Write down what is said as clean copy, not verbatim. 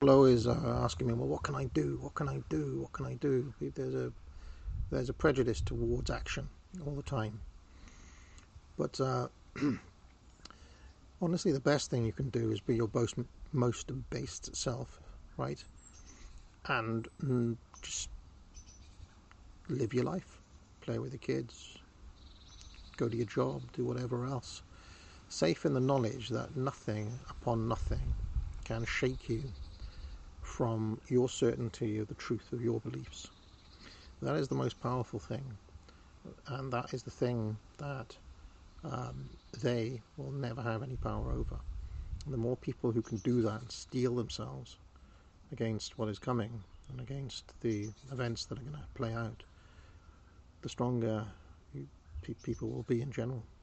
Always asking me, well, what can I do? What can I do? What can I do? There's a prejudice towards action all the time. But honestly, the best thing you can do is be your most based self, right? And just live your life, play with the kids, go to your job, do whatever else. Safe in the knowledge that nothing upon nothing can shake you from your certainty of the truth of your beliefs. That is the most powerful thing, and that is the thing that they will never have any power over. And the more people who can do that and steel themselves against what is coming and against the events that are going to play out, the stronger people will be in general.